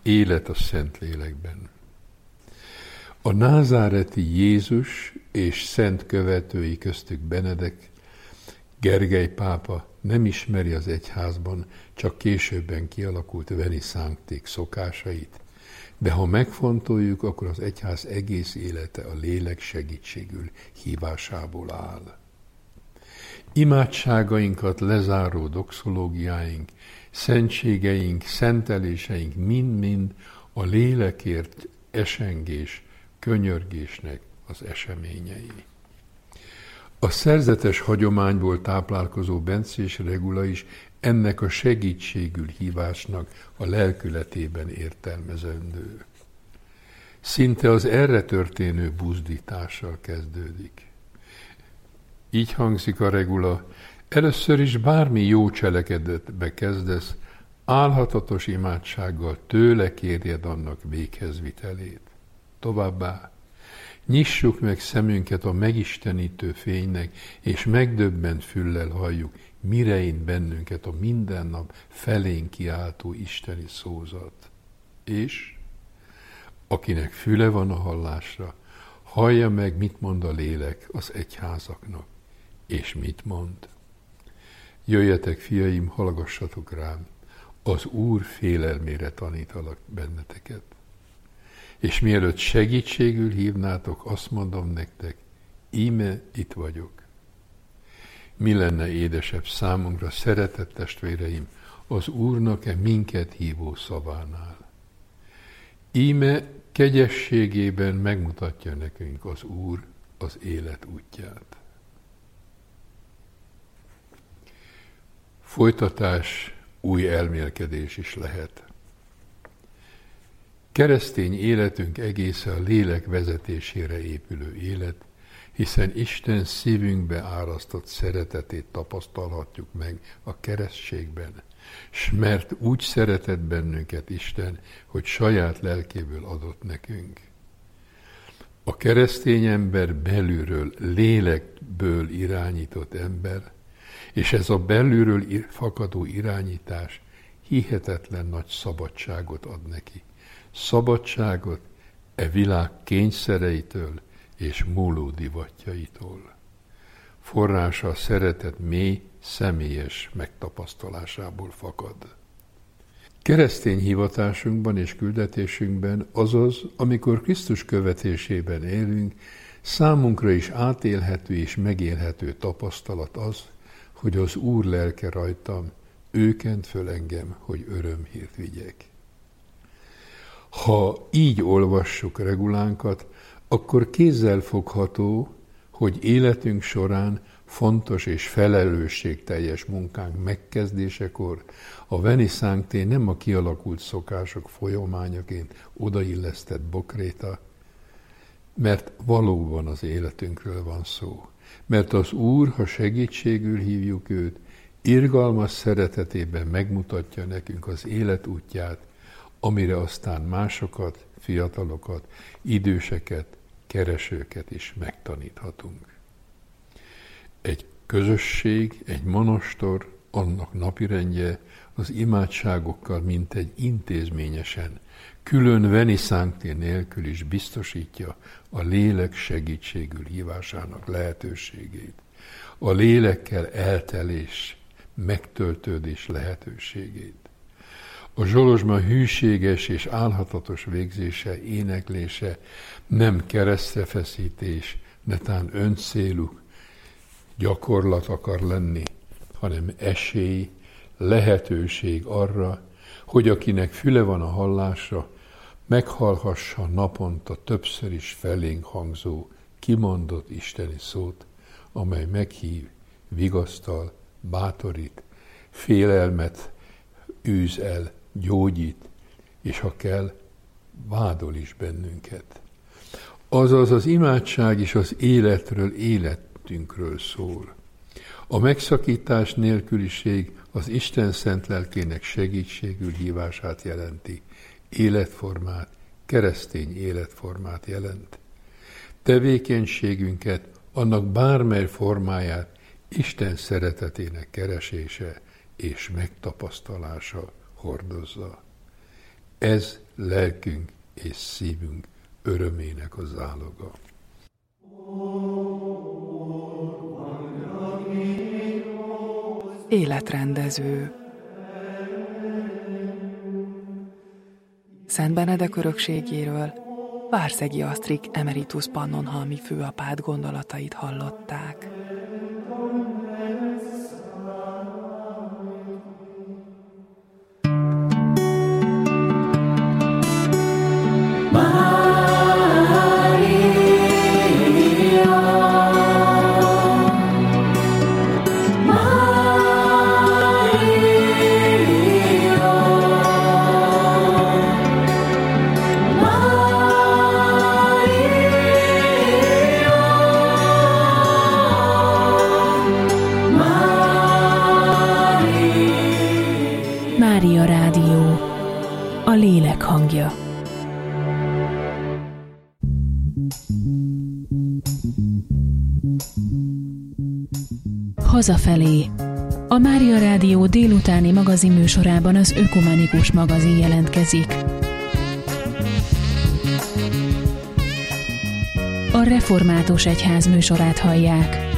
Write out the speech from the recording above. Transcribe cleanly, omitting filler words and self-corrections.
élet a Szentlélekben. A názáreti Jézus és szent követői, köztük Benedek, Gergely pápa nem ismeri az egyházban csak későbben kialakult veni sancték szokásait, de ha megfontoljuk, akkor az egyház egész élete a lélek segítségül hívásából áll. Imádságainkat lezáró doxológiáink, szentségeink, szenteléseink mind-mind a lélekért esengés, könyörgésnek az eseményei. A szerzetes hagyományból táplálkozó bencés regula is ennek a segítségül hívásnak a lelkületében értelmezendő. Szinte az erre történő buzdítással kezdődik. Így hangzik a regula: először is bármi jó cselekedetbe kezdesz, álhatatos imádsággal tőle kérjed annak véghezvitelét. Továbbá, nyissuk meg szemünket a megistenítő fénynek, és megdöbbent füllel halljuk, mire int bennünket a mindennap felénk kiáltó isteni szózat. És akinek füle van a hallásra, hallja meg, mit mond a lélek az egyházaknak. És mit mond? Jöjjetek, fiaim, hallgassatok rám, az Úr félelmére tanítalak benneteket. És mielőtt segítségül hívnátok, azt mondom nektek, íme itt vagyok. Mi lenne édesebb számunkra, szeretett testvéreim, az Úrnak-e minket hívó szavánál? Íme kegyességében megmutatja nekünk az Úr az élet útját. Folytatás, új elmélkedés is lehet. Keresztény életünk egésze a lélek vezetésére épülő élet, hiszen Isten szívünkbe árasztott szeretetét tapasztalhatjuk meg a keresztségben, s mert úgy szeretett bennünket Isten, hogy saját lelkéből adott nekünk. A keresztény ember belülről, lélekből irányított ember, és ez a belülről fakadó irányítás hihetetlen nagy szabadságot ad neki. Szabadságot e világ kényszereitől és múló divatjaitól. Forrása a szeretet mély, személyes megtapasztalásából fakad. Keresztény hivatásunkban és küldetésünkben, azaz, amikor Krisztus követésében élünk, számunkra is átélhető és megélhető tapasztalat az, hogy az Úr lelke rajtam, ő kent föl engem, hogy örömhírt vigyek. Ha így olvassuk regulánkat, akkor kézzelfogható, hogy életünk során fontos és felelősségteljes munkánk megkezdésekor a veni sancté nem a kialakult szokások folyamányaként odaillesztett bokréta, mert valóban az életünkről van szó. Mert az Úr, ha segítségül hívjuk őt, irgalmas szeretetében megmutatja nekünk az élet útját, amire aztán másokat, fiatalokat, időseket, keresőket is megtaníthatunk. Egy közösség, egy monostor, annak napirendje az imádságokkal mintegy intézményesen, külön veni sancté nélkül is biztosítja a lélek segítségül hívásának lehetőségét, a lélekkel eltelés, megtöltődés lehetőségét. A zsolozsma hűséges és álhatatos végzése, éneklése nem keresztrefeszítés, netán öncélú gyakorlat akar lenni, hanem esély, lehetőség arra, hogy akinek füle van a hallásra, meghallhassa naponta többször is felénk hangzó, kimondott isteni szót, amely meghív, vigasztal, bátorít, félelmet űz el, gyógyít, és ha kell, vádol is bennünket. Azaz az imádság is az életről, életünkről szól. A megszakítás nélküliség az Isten szent lelkének segítségül hívását jelenti, életformát, keresztény életformát jelent. Tevékenységünket, annak bármely formáját Isten szeretetének keresése és megtapasztalása hordozza. Ez lelkünk és szívünk örömének a záloga. Életrendező. Szent Benedek örökségéről Várszegi Asztrik emeritus pannonhalmi főapát gondolatait hallották. Mária Rádió, a lélek hangja. Hazafelé. A Mária Rádió délutáni magazinműsorában az Ökumenikus magazin jelentkezik. A Református Egyház műsorát hallják.